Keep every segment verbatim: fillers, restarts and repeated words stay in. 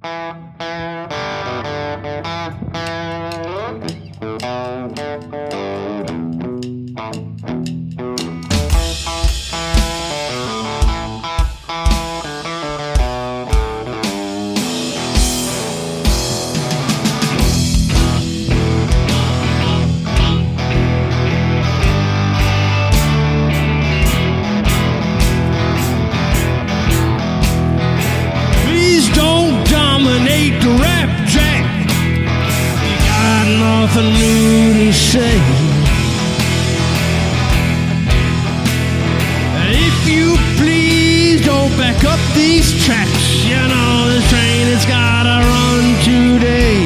Nothing new to say. If you please don't back up these tracks. You know this train has gotta run today.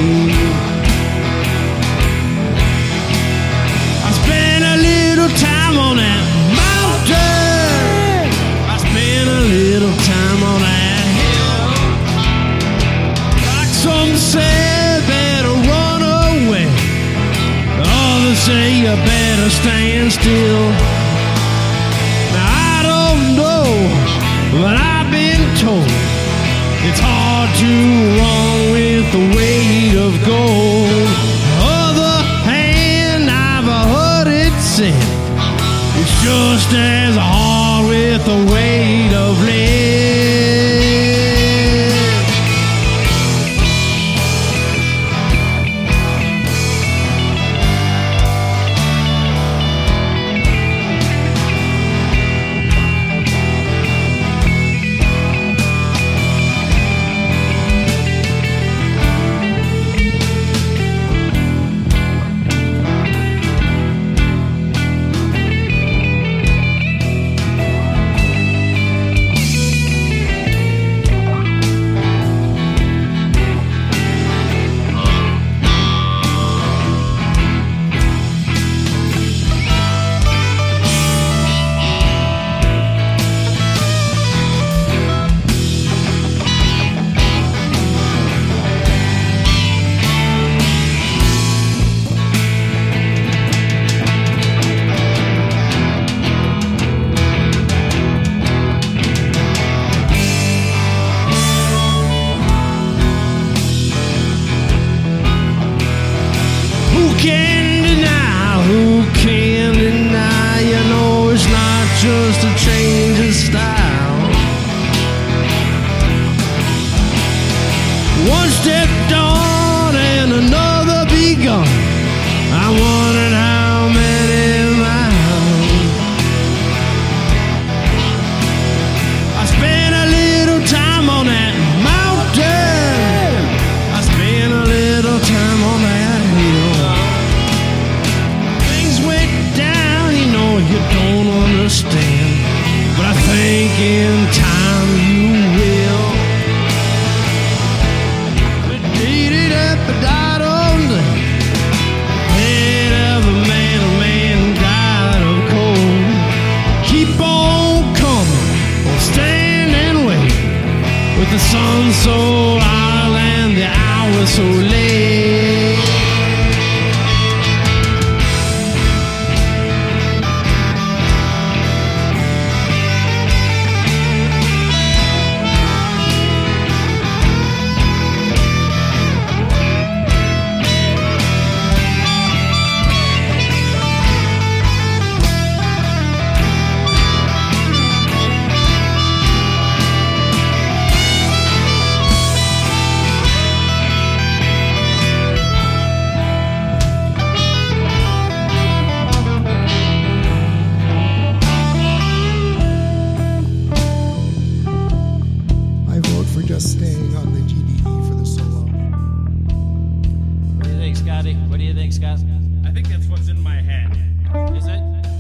I spent a little time on that mountain. I spent a little time on that hill. Like some said, better run away. Others say you better stand still. Now I don't know, but I've been told it's hard to run with the weight of gold. Other hand, I've heard it said it's just as hard with the weight of lead. Just a change of style. One step on and another begun. I wondered how many miles. I spent a little time on that mountain. I spent a little time on that hill. Things went down, you know, you don't understand, but I think in time you will. But beat it up, but I don't know. Head of a man, a man died of cold. Keep on coming, or stand and wait. With the sun so high and the hour so late. Staying on the G D E for the solo. What do you think, Scotty? What do you think, Scott? I think that's what's in my head. Is it?